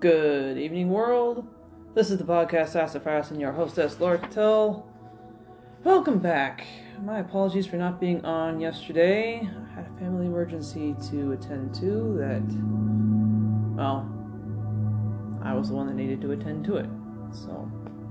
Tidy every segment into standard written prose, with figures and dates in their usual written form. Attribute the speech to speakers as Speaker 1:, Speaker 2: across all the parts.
Speaker 1: Good evening, world. This is the podcast Sassafras and your hostess, Laura Cattell. Welcome back. My apologies for not being on yesterday. I had a family emergency to attend to that, well, I was the one that needed to attend to it. So,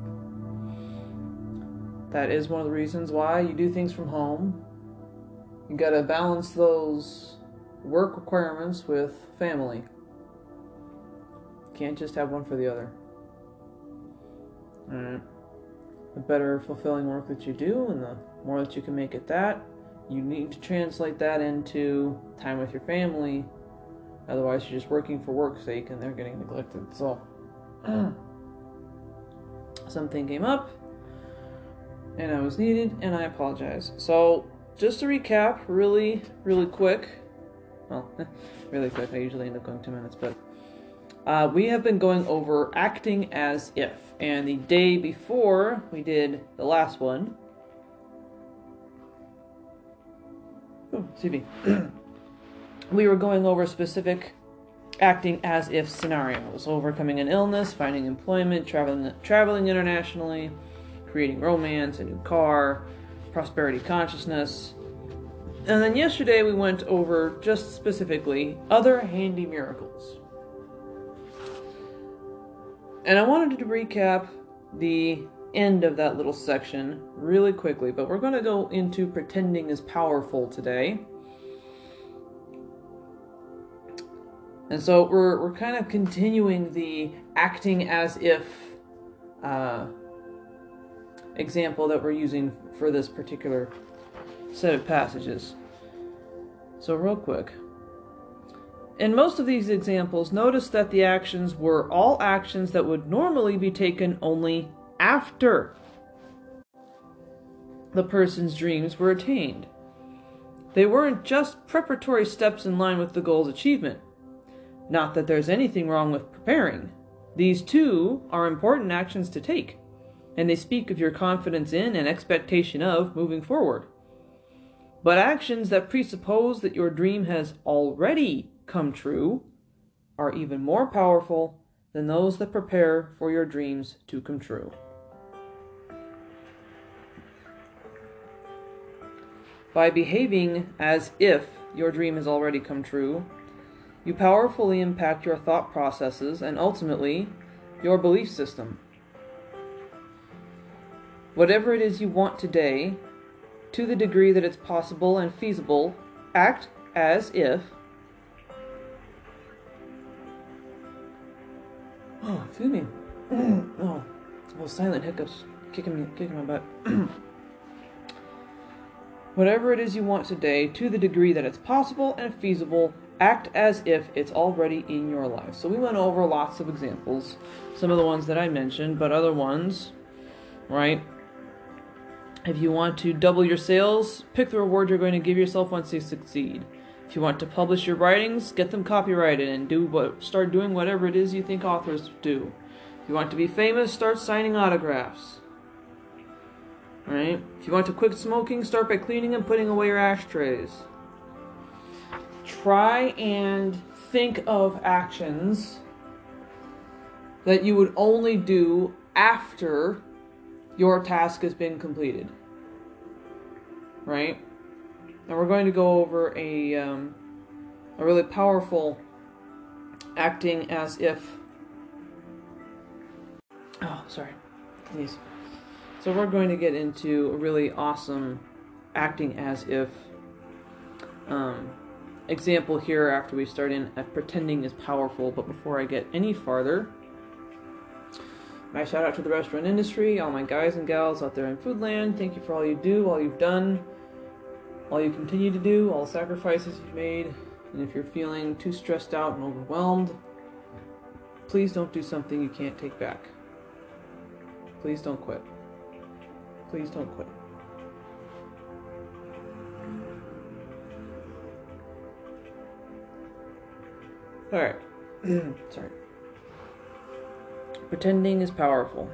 Speaker 1: that is one of the reasons why you do things from home. You gotta balance those work requirements with family. Can't just have one for the other. Alright. The better fulfilling work that you do and the more that you can make at that, you need to translate that into time with your family. Otherwise you're just working for work's sake and they're getting neglected. So something came up and I was needed and I apologize. So just to recap really quick. Well, really quick. I usually end up going 2 minutes, but we have been going over acting as if, and the day before we did the last one, we were going over specific acting as if scenarios: overcoming an illness, finding employment, traveling internationally, creating romance, a new car, prosperity consciousness. And then yesterday we went over just specifically other handy miracles. And I wanted to recap the end of that little section really quickly, but we're going to go into pretending is powerful today. And so we're kind of continuing the acting as if example that we're using for this particular set of passages. So real quick. In most of these examples, notice that the actions were all actions that would normally be taken only after the person's dreams were attained. They weren't just preparatory steps in line with the goal's achievement. Not that there's anything wrong with preparing. These too are important actions to take, and they speak of your confidence in and expectation of moving forward. But actions that presuppose that your dream has already come true are even more powerful than those that prepare for your dreams to come true. By behaving as if your dream has already come true, you powerfully impact your thought processes and ultimately your belief system. Whatever it is you want today, to the degree that it's possible and feasible, act as if. Oh, excuse me. Oh, those silent hiccups kicking my butt. Whatever it is you want today, to the degree that it's possible and feasible, act as if it's already in your life. So we went over lots of examples. Some of the ones that I mentioned, but other ones, right? If you want to double your sales, pick the reward you're going to give yourself once you succeed. If you want to publish your writings, get them copyrighted and start doing whatever it is you think authors do. If you want to be famous, start signing autographs. Right? If you want to quit smoking, start by cleaning and putting away your ashtrays. Try and think of actions that you would only do after your task has been completed. Right? And we're going to go over a really powerful acting as if. Oh, sorry. Please. So we're going to get into a really awesome acting as if example here after we start in at pretending is powerful. But before I get any farther, my shout out to the restaurant industry, all my guys and gals out there in Foodland. Thank you for all you do, all you've done, all you continue to do, all the sacrifices you've made. And if you're feeling too stressed out and overwhelmed, please don't do something you can't take back. Please don't quit. Please don't quit. Alright. Sorry. Pretending is powerful.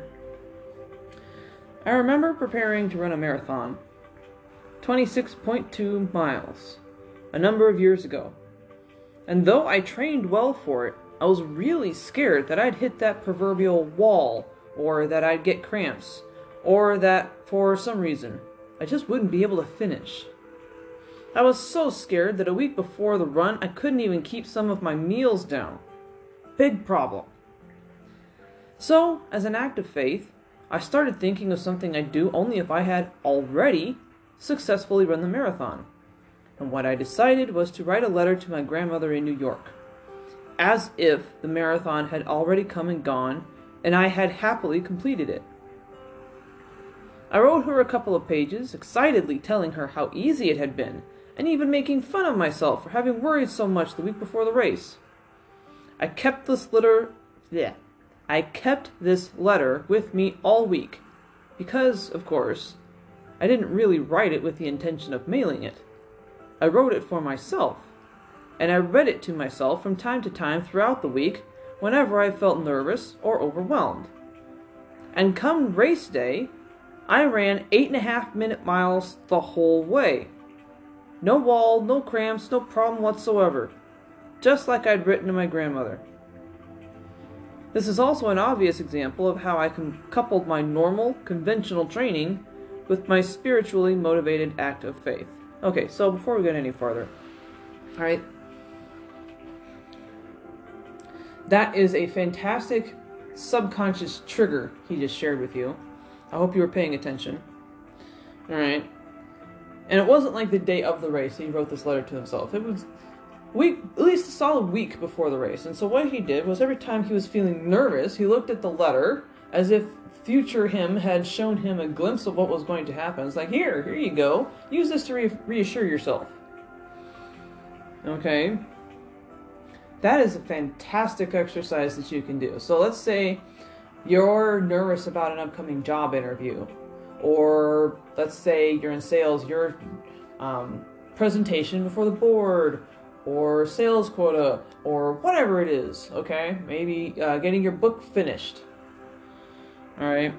Speaker 1: I remember preparing to run a marathon. 26.2 miles. A number of years ago. And though I trained well for it, I was really scared that I'd hit that proverbial wall, or that I'd get cramps, or that, for some reason, I just wouldn't be able to finish. I was so scared that a week before the run, I couldn't even keep some of my meals down. Big problem. So, as an act of faith, I started thinking of something I'd do only if I had already successfully run the marathon. And what I decided was to write a letter to my grandmother in New York, as if the marathon had already come and gone, and I had happily completed it. I wrote her a couple of pages, excitedly telling her how easy it had been, and even making fun of myself for having worried so much the week before the race. I kept this letter with me all week, because, of course, I didn't really write it with the intention of mailing it. I wrote it for myself, and I read it to myself from time to time throughout the week whenever I felt nervous or overwhelmed. And come race day, I ran 8.5-minute miles the whole way. No wall, no cramps, no problem whatsoever. Just like I'd written to my grandmother. This is also an obvious example of how I coupled my normal, conventional training with my spiritually motivated act of faith. Okay, so before we get any farther, alright, that is a fantastic subconscious trigger he just shared with you. I hope you were paying attention. Alright. And it wasn't like the day of the race he wrote this letter to himself. It was at least a solid week before the race. And so what he did was every time he was feeling nervous, he looked at the letter as if future him had shown him a glimpse of what was going to happen. It's like, here you go. Use this to reassure yourself. Okay? That is a fantastic exercise that you can do. So let's say you're nervous about an upcoming job interview. Or let's say you're in sales, your presentation before the board, or sales quota, or whatever it is, okay? Maybe getting your book finished. Alright?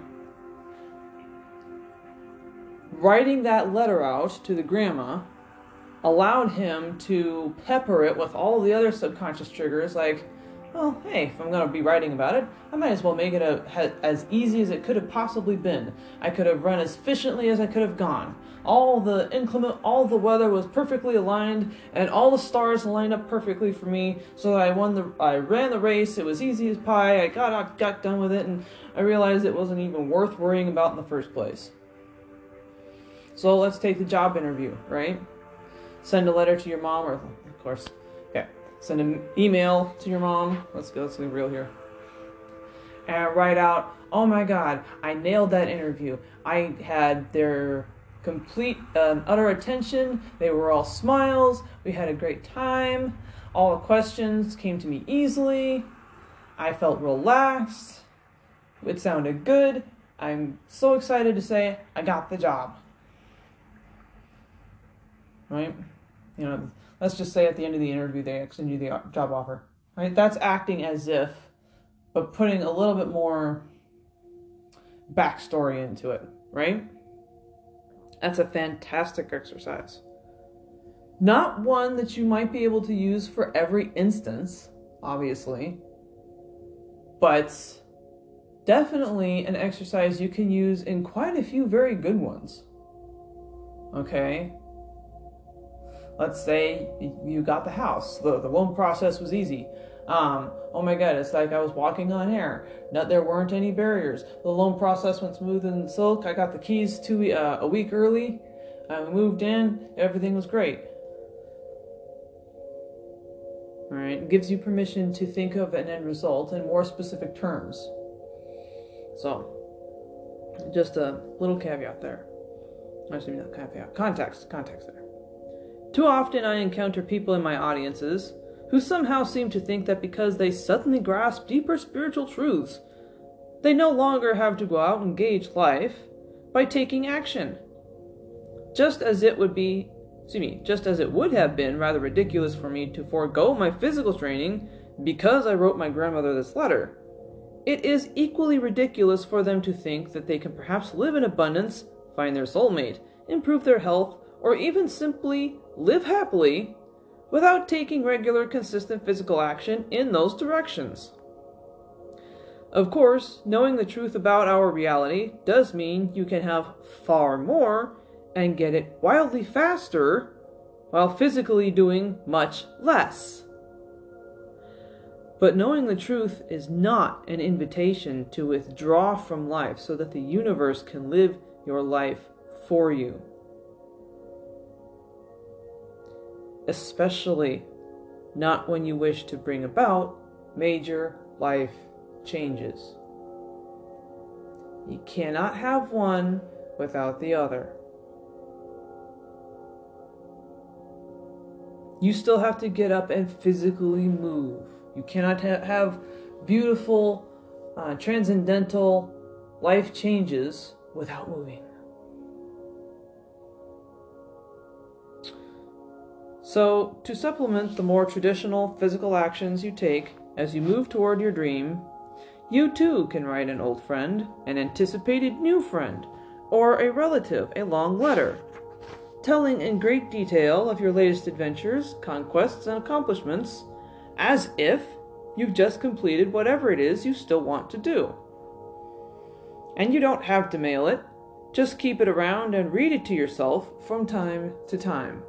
Speaker 1: Writing that letter out to the grandma allowed him to pepper it with all the other subconscious triggers, like, well, hey, if I'm going to be writing about it, I might as well make it as easy as it could have possibly been. I could have run as efficiently as I could have gone. All the weather was perfectly aligned, and all the stars lined up perfectly for me, so that I ran the race. It was easy as pie. I got done with it, and I realized it wasn't even worth worrying about in the first place. So let's take the job interview, right? Send a letter to your mom, or, of course, okay. Send an email to your mom. Let's be real here. And write out, oh my God, I nailed that interview. I had their complete utter attention. They were all smiles. We had a great time. All the questions came to me easily. I felt relaxed. It sounded good. I'm so excited to say I got the job. Right? You know, let's just say at the end of the interview they extend you the job offer. Right? That's acting as if, but putting a little bit more backstory into it. Right? That's a fantastic exercise. Not one that you might be able to use for every instance, obviously, but definitely an exercise you can use in quite a few very good ones. Okay? Let's say you got the house. The loan process was easy. Oh my God, it's like I was walking on air. There weren't any barriers. The loan process went smooth and silk. I got the keys a week early. I moved in. Everything was great. All right, it gives you permission to think of an end result in more specific terms. So, just a little caveat there. Actually, not caveat. Context there. Too often I encounter people in my audiences who somehow seem to think that because they suddenly grasp deeper spiritual truths, they no longer have to go out and gauge life by taking action. Just as it would have been rather ridiculous for me to forego my physical training because I wrote my grandmother this letter, it is equally ridiculous for them to think that they can perhaps live in abundance, find their soulmate, improve their health, or even simply live happily without taking regular, consistent physical action in those directions. Of course, knowing the truth about our reality does mean you can have far more and get it wildly faster while physically doing much less. But knowing the truth is not an invitation to withdraw from life so that the universe can live your life for you. Especially not when you wish to bring about major life changes. You cannot have one without the other. You still have to get up and physically move. You cannot have beautiful, transcendental life changes without moving. So, to supplement the more traditional physical actions you take as you move toward your dream, you too can write an old friend, an anticipated new friend, or a relative a long letter, telling in great detail of your latest adventures, conquests, and accomplishments, as if you've just completed whatever it is you still want to do. And you don't have to mail it, just keep it around and read it to yourself from time to time.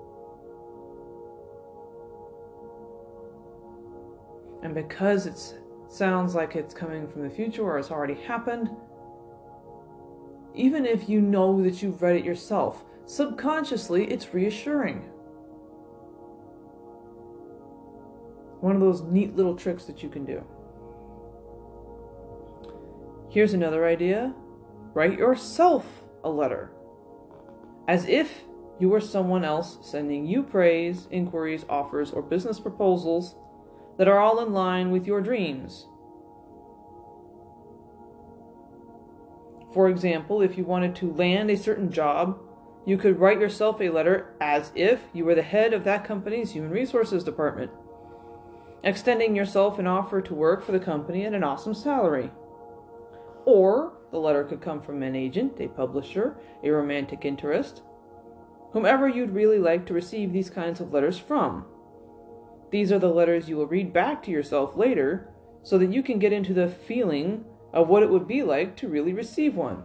Speaker 1: And because it sounds like it's coming from the future or it's already happened, even if you know that you've read it yourself, subconsciously it's reassuring. One of those neat little tricks that you can do. Here's another idea. Write yourself a letter, as if you were someone else sending you praise, inquiries, offers, or business proposals that are all in line with your dreams. For example, if you wanted to land a certain job, you could write yourself a letter as if you were the head of that company's human resources department, extending yourself an offer to work for the company at an awesome salary. Or the letter could come from an agent, a publisher, a romantic interest, whomever you'd really like to receive these kinds of letters from. These are the letters you will read back to yourself later so that you can get into the feeling of what it would be like to really receive one.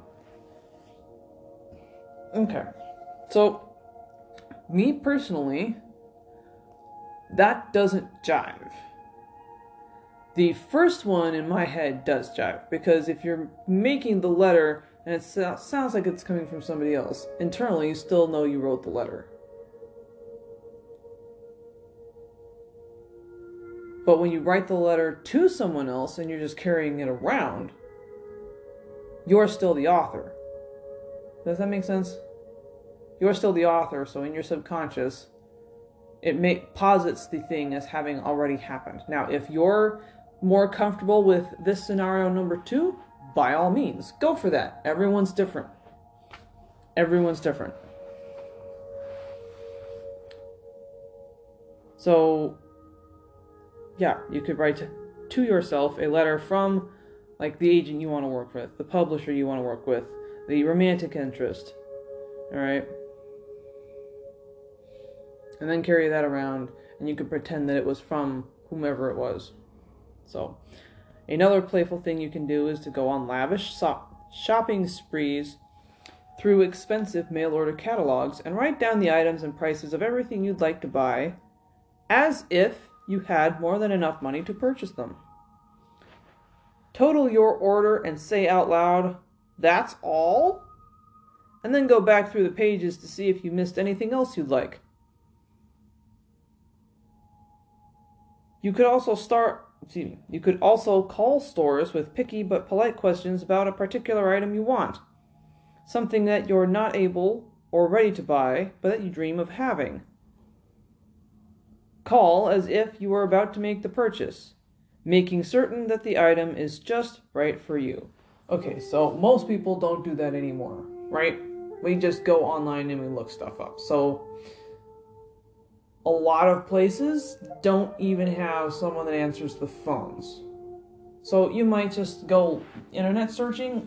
Speaker 1: Okay, so me personally, that doesn't jive. The first one in my head does jive, because if you're making the letter and it sounds like it's coming from somebody else, internally you still know you wrote the letter. But when you write the letter to someone else and you're just carrying it around, you're still the author. Does that make sense? You're still the author, so in your subconscious, it posits the thing as having already happened. Now, if you're more comfortable with this scenario number 2, by all means, go for that. Everyone's different. Everyone's different. So, yeah, you could write to yourself a letter from, like, the agent you want to work with, the publisher you want to work with, the romantic interest, all right? And then carry that around, and you could pretend that it was from whomever it was. So, another playful thing you can do is to go on lavish shopping sprees through expensive mail-order catalogs and write down the items and prices of everything you'd like to buy as if you had more than enough money to purchase them. Total your order and say out loud, "That's all?" And then go back through the pages to see if you missed anything else you'd like. You could also call stores with picky but polite questions about a particular item you want, something that you're not able or ready to buy, but that you dream of having. Call as if you were about to make the purchase, making certain that the item is just right for you. Okay, so most people don't do that anymore, right? We just go online and we look stuff up. So a lot of places don't even have someone that answers the phones. So you might just go internet surfing,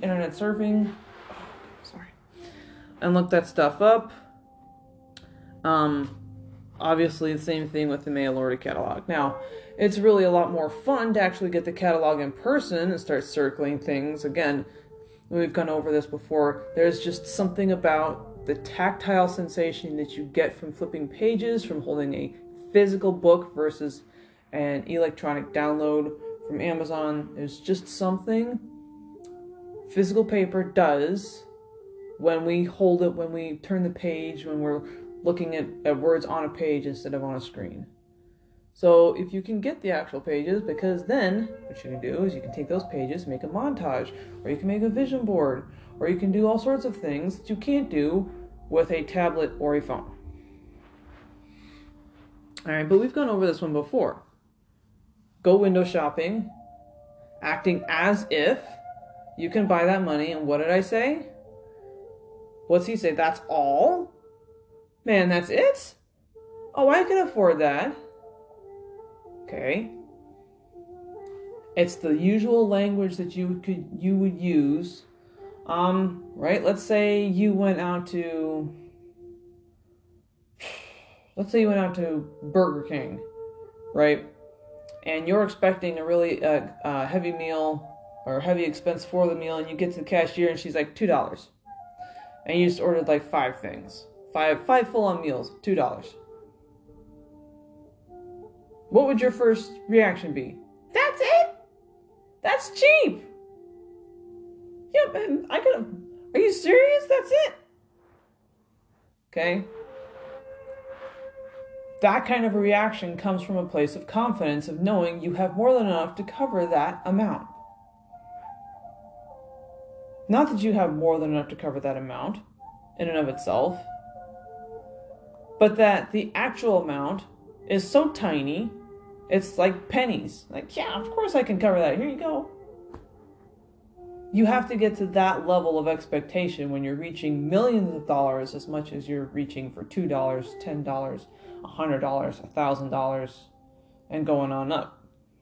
Speaker 1: and look that stuff up. Obviously, the same thing with the mail order catalog. Now, it's really a lot more fun to actually get the catalog in person and start circling things. Again, we've gone over this before. There's just something about the tactile sensation that you get from flipping pages, from holding a physical book versus an electronic download from Amazon. There's just something physical paper does when we hold it, when we turn the page, when we're looking at words on a page instead of on a screen. So if you can get the actual pages, because then what you can do is you can take those pages, make a montage, or you can make a vision board, or you can do all sorts of things that you can't do with a tablet or a phone. Alright, but we've gone over this one before. Go window shopping, acting as if you can buy that money, and what did I say? What's he say? That's all? Man, that's it? Oh, I can afford that. Okay. It's the usual language that you would use. Right? Let's say you went out to Burger King, right? And you're expecting a really heavy meal or heavy expense for the meal, and you get to the cashier and she's like $2. And you just ordered like 5 things. Five full-on meals, $2. What would your first reaction be? That's it? That's cheap. Yeah, man, are you serious? That's it? Okay. That kind of a reaction comes from a place of confidence, of knowing you have more than enough to cover that amount. Not that you have more than enough to cover that amount in and of itself, but that the actual amount is so tiny, it's like pennies. Like, yeah, of course I can cover that. Here you go. You have to get to that level of expectation when you're reaching millions of dollars as much as you're reaching for $2, $10, $100, $1,000, and going on up.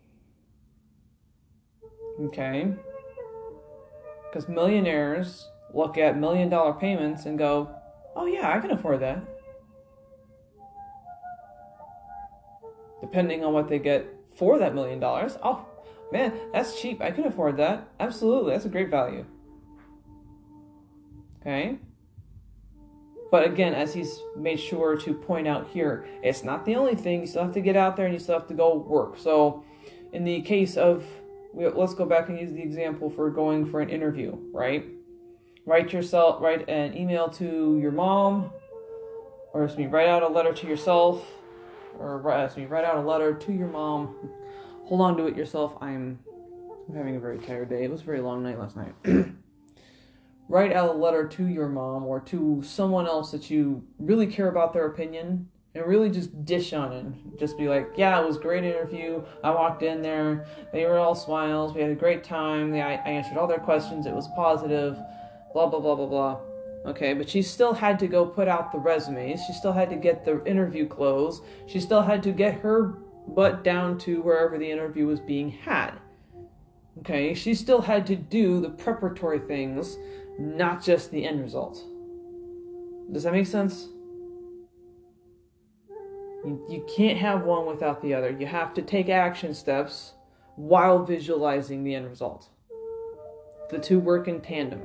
Speaker 1: Okay? Because millionaires look at $1 million payments and go, oh yeah, I can afford that. Depending on what they get for that $1 million. Oh, man, that's cheap. I can afford that. Absolutely. That's a great value. Okay? But again, as he's made sure to point out here, it's not the only thing. You still have to get out there and you still have to go work. So in the case of, let's go back and use the example for going for an interview, right? Write an email to your mom, or write out a letter to yourself, or write out a letter to your mom. Hold on to it yourself. I'm having a very tired day. It was a very long night last night. Write out a letter to your mom or to someone else that you really care about their opinion, and really just dish on it. Just be like, yeah, it was a great interview. I walked in there. They were all smiles. We had a great time. I answered all their questions. It was positive. Blah, blah, blah, blah, blah. Okay, but she still had to go put out the resumes. She still had to get the interview clothes. She still had to get her butt down to wherever the interview was being had. Okay, she still had to do the preparatory things, not just the end result. Does that make sense? You can't have one without the other. You have to take action steps while visualizing the end result. The two work in tandem.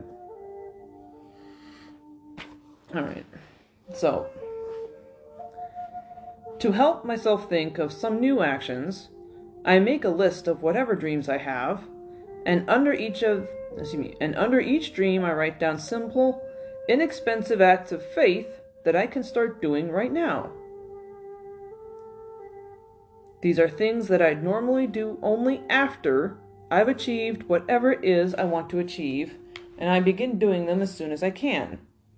Speaker 1: Alright, so to help myself think of some new actions, I make a list of whatever dreams I have, and under each dream I write down simple, inexpensive acts of faith that I can start doing right now. These are things that I normally do only after I've achieved whatever it is I want to achieve, and I begin doing them as soon as I can.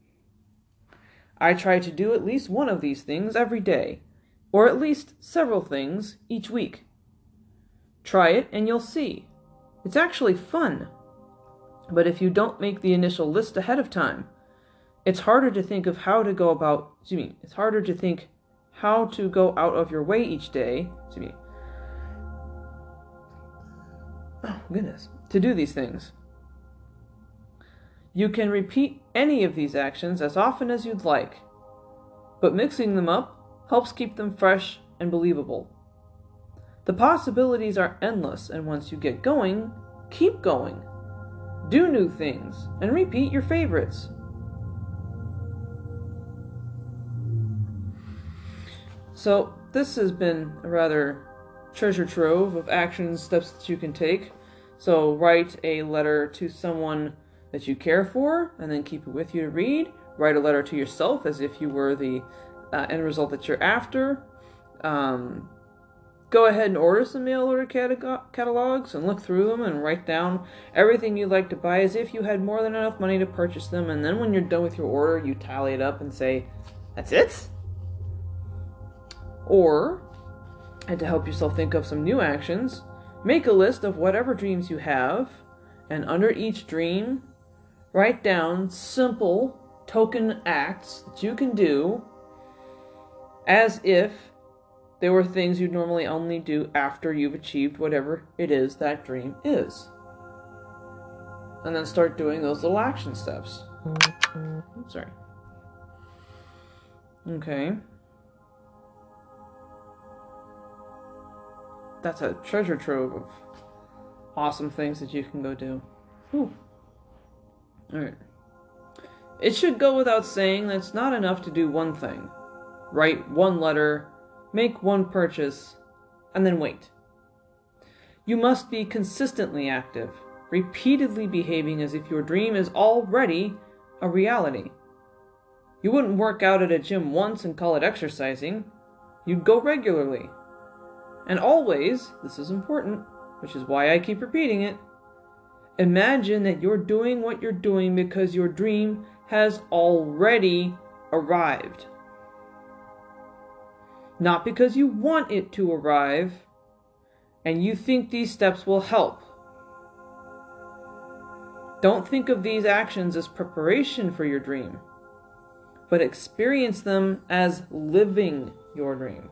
Speaker 1: I try to do at least one of these things every day, or at least several things each week. Try it and you'll see. It's actually fun. But if you don't make the initial list ahead of time, it's harder to think of how to go about, it's harder to think how to go out of your way each day, to do these things. You can repeat any of these actions as often as you'd like, but mixing them up helps keep them fresh and believable. The possibilities are endless, and once you get going, keep going. Do new things, and repeat your favorites. So, this has been a rather treasure trove of action steps that you can take. So, write a letter to someone that you care for, and then keep it with you to read. Write a letter to yourself as if you were the end result that you're after. Go ahead and order some mail order catalogs and look through them and write down everything you'd like to buy as if you had more than enough money to purchase them. And then when you're done with your order, you tally it up and say, that's it? Or, and to help yourself think of some new actions, make a list of whatever dreams you have, and under each dream, write down simple token acts that you can do as if they were things you'd normally only do after you've achieved whatever it is that dream is. And then start doing those little action steps. Oops, sorry. Okay. That's a treasure trove of awesome things that you can go do. Ooh. Alright. It should go without saying that it's not enough to do one thing. Write one letter, make one purchase, and then wait. You must be consistently active, repeatedly behaving as if your dream is already a reality. You wouldn't work out at a gym once and call it exercising. You'd go regularly. And always, this is important, which is why I keep repeating it, imagine that you're doing what you're doing because your dream has already arrived. Not because you want it to arrive, and you think these steps will help. Don't think of these actions as preparation for your dream, but experience them as living your dream.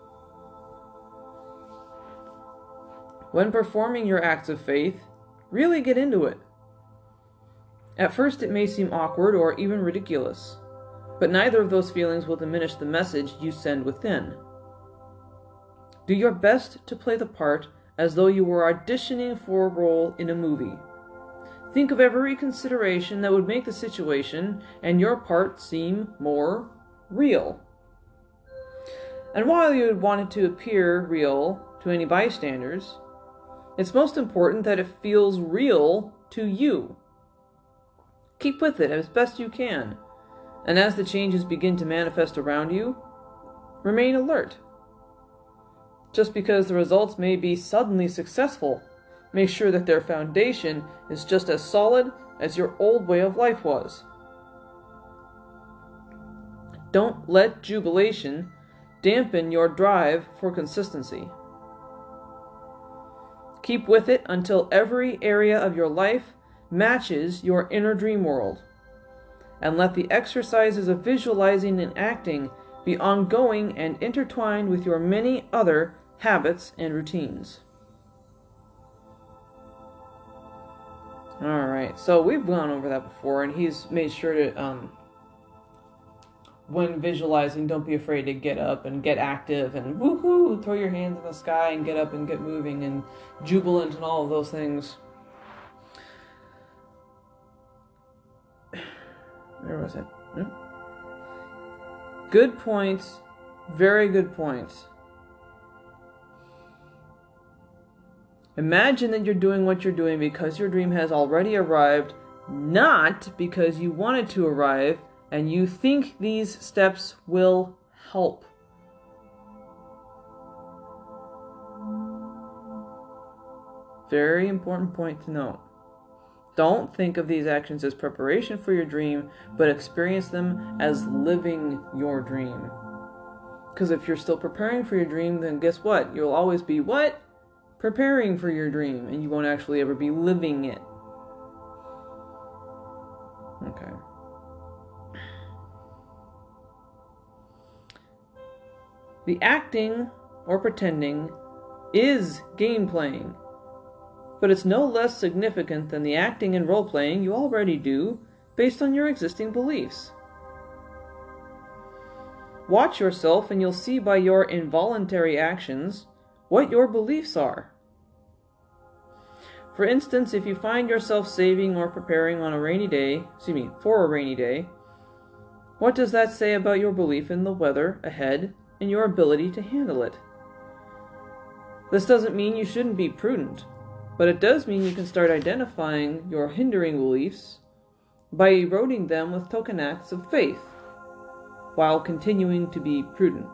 Speaker 1: When performing your acts of faith, really get into it. At first it may seem awkward or even ridiculous, but neither of those feelings will diminish the message you send within. Do your best to play the part as though you were auditioning for a role in a movie. Think of every consideration that would make the situation and your part seem more real. And while you would want it to appear real to any bystanders, it's most important that it feels real to you. Keep with it as best you can, and as the changes begin to manifest around you, remain alert. Just because the results may be suddenly successful, make sure that their foundation is just as solid as your old way of life was. Don't let jubilation dampen your drive for consistency. Keep with it until every area of your life matches your inner dream world. And let the exercises of visualizing and acting be ongoing and intertwined with your many other habits and routines. Alright, so we've gone over that before, and he's made sure to, when visualizing, don't be afraid to get up and get active and woohoo, throw your hands in the sky and get up and get moving and jubilant and all of those things. Where was it? Good points. Very good points. Imagine that you're doing what you're doing because your dream has already arrived, not because you want it to arrive and you think these steps will help. Very important point to note. Don't think of these actions as preparation for your dream, but experience them as living your dream. Because if you're still preparing for your dream, then guess what? You'll always be what? Preparing for your dream, and you won't actually ever be living it. Okay. The acting or pretending is game playing, but it's no less significant than the acting and role playing you already do based on your existing beliefs. Watch yourself and you'll see by your involuntary actions what your beliefs are. For instance, if you find yourself saving or preparing for a rainy day, what does that say about your belief in the weather ahead and your ability to handle it? This doesn't mean you shouldn't be prudent, but it does mean you can start identifying your hindering beliefs by eroding them with token acts of faith, while continuing to be prudent.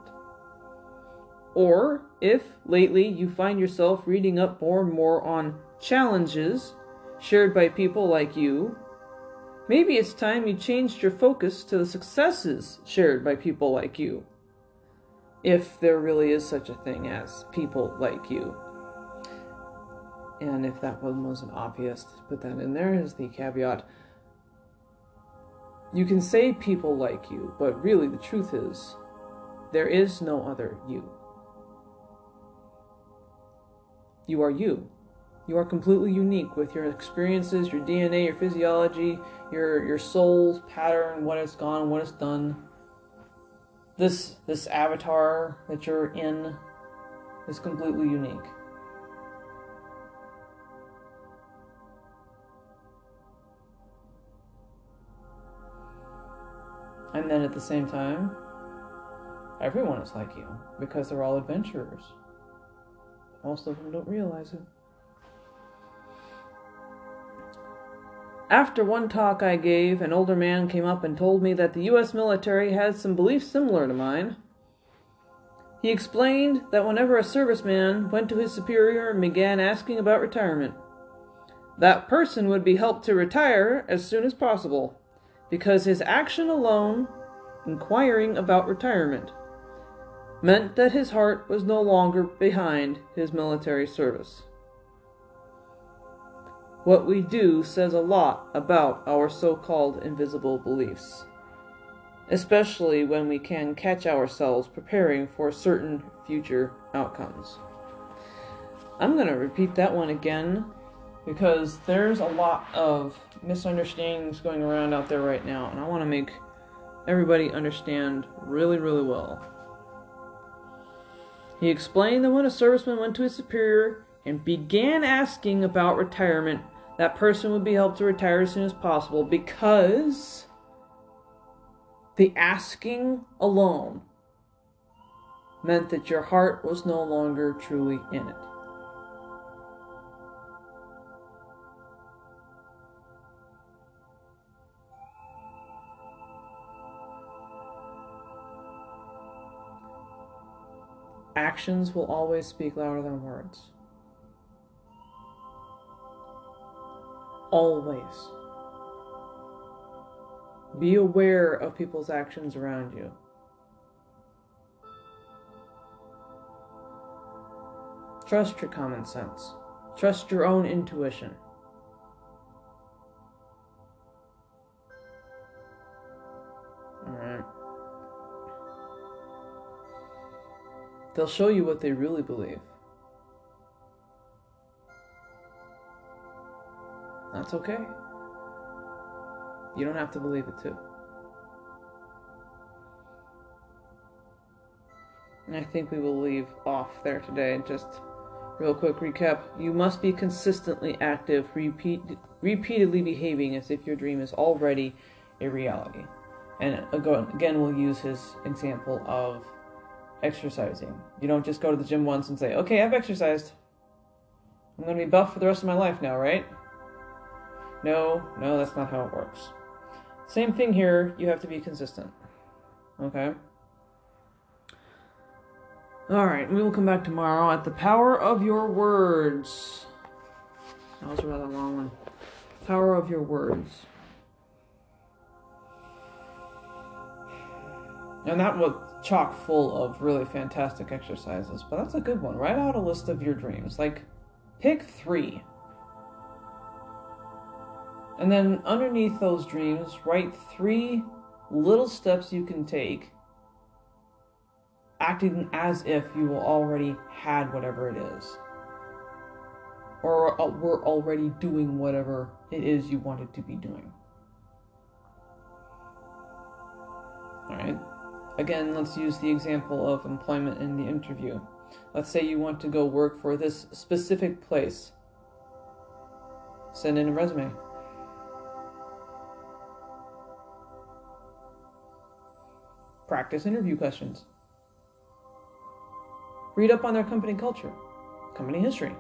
Speaker 1: Or, if lately you find yourself reading up more and more on challenges shared by people like you, maybe it's time you changed your focus to the successes shared by people like you. If there really is such a thing as people like you. And if that one wasn't obvious, put that in there as the caveat. You can say people like you, but really the truth is, there is no other you. You are you. You are completely unique with your experiences, your DNA, your physiology, your soul's pattern, what it's gone, what it's done. This avatar that you're in is completely unique. And then at the same time, everyone is like you, because they're all adventurers. Most of them don't realize it. After one talk I gave, an older man came up and told me that the U.S. military had some beliefs similar to mine. He explained that whenever a serviceman went to his superior and began asking about retirement, that person would be helped to retire as soon as possible, because his action alone, inquiring about retirement, meant that his heart was no longer behind his military service. What we do says a lot about our so-called invisible beliefs, especially when we can catch ourselves preparing for certain future outcomes. I'm going to repeat that one again, because there's a lot of misunderstandings going around out there right now, and I want to make everybody understand really, really well. He explained that when a serviceman went to his superior and began asking about retirement, that person would be helped to retire as soon as possible, because the asking alone meant that your heart was no longer truly in it. Actions will always speak louder than words. Always. Be aware of people's actions around you. Trust your common sense. Trust your own intuition. Alright. They'll show you what they really believe. That's okay. You don't have to believe it too. And I think we will leave off there today. Just real quick recap. You must be consistently active, repeatedly behaving as if your dream is already a reality. And again, we'll use his example of exercising. You don't just go to the gym once and say, okay, I've exercised. I'm going to be buff for the rest of my life now, right? No, that's not how it works. Same thing here, you have to be consistent. Okay? Alright, we will come back tomorrow at the power of your words. That was a rather long one. Power of your words. And that was chock full of really fantastic exercises, but that's a good one. Write out a list of your dreams. Like, pick 3. And then underneath those dreams, write 3 little steps you can take, acting as if you already had whatever it is. Or were already doing whatever it is you wanted to be doing. Alright? Again, let's use the example of employment in the interview. Let's say you want to go work for this specific place. Send in a resume. Practice interview questions. Read up on their company culture, company history.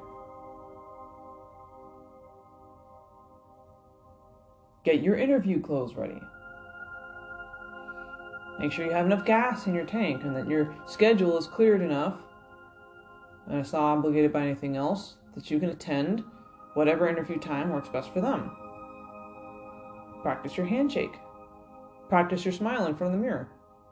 Speaker 1: Get your interview clothes ready. Make sure you have enough gas in your tank and that your schedule is cleared enough and it's not obligated by anything else, that you can attend whatever interview time works best for them. Practice your handshake. Practice your smile in front of the mirror.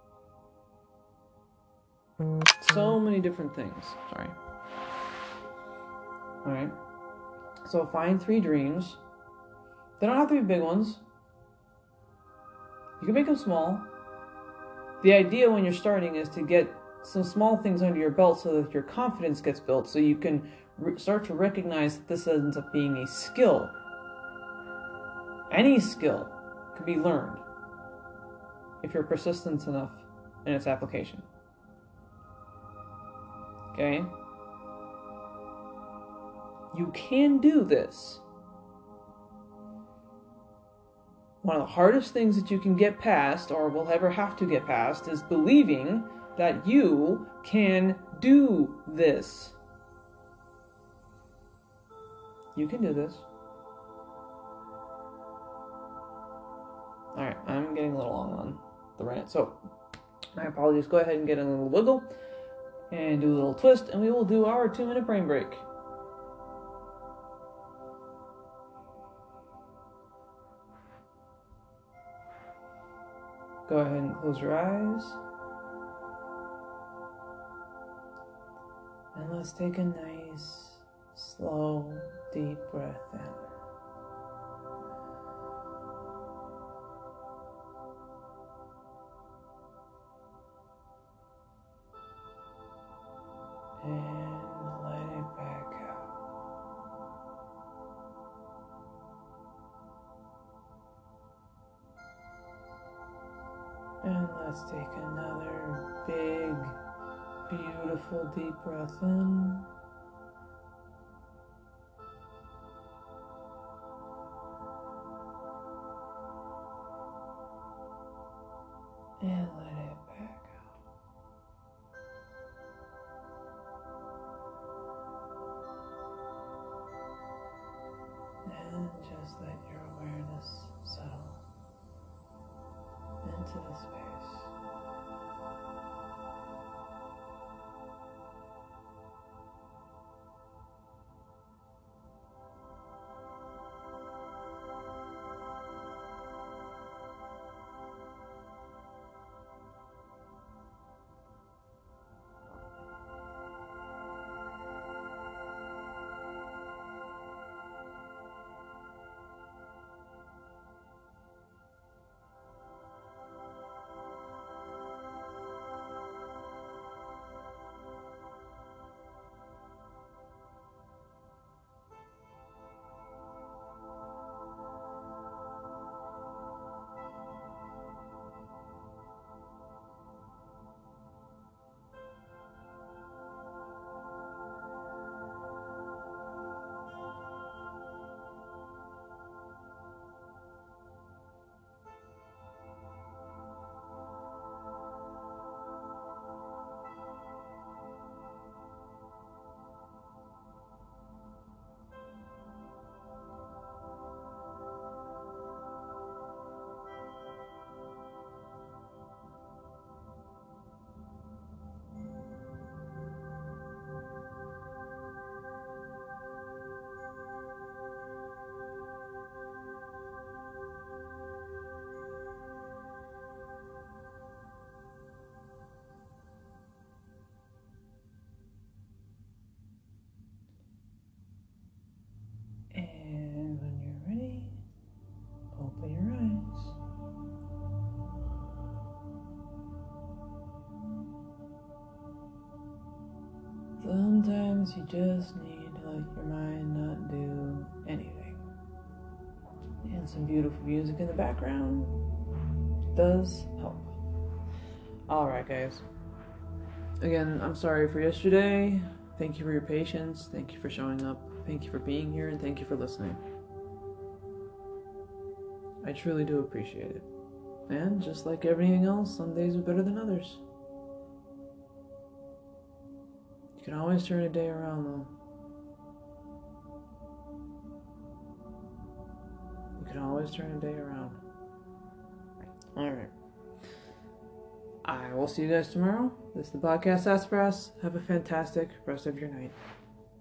Speaker 1: So many different things. Sorry. Alright. So find 3 dreams. They don't have to be big ones. You can make them small. The idea when you're starting is to get some small things under your belt so that your confidence gets built, so you can start to recognize that this ends up being a skill. Any skill can be learned if you're persistent enough in its application. Okay? You can do this. One of the hardest things that you can get past, or will ever have to get past, is believing that you can do this. You can do this. Alright, I'm getting a little long on the rant, so my apologies. Go ahead and get in a little wiggle and do a little twist, and we will do our 2-minute brain break. Go ahead and close your eyes. And let's take a nice, slow, deep breath in. And let it back out. And let's take another big, beautiful deep breath in. And let it back out. And just let your awareness settle into the space. And when you're ready, open your eyes. Sometimes you just need to let your mind not do anything. And some beautiful music in the background does help. Alright, guys. Again, I'm sorry for yesterday. Thank you for your patience. Thank you for showing up. Thank you for being here. And thank you for listening. I truly do appreciate it. And just like everything else, some days are better than others. You can always turn a day around, though. You can always turn a day around. Alright. I will see you guys tomorrow. This is the podcast Sassafras. Have a fantastic rest of your night.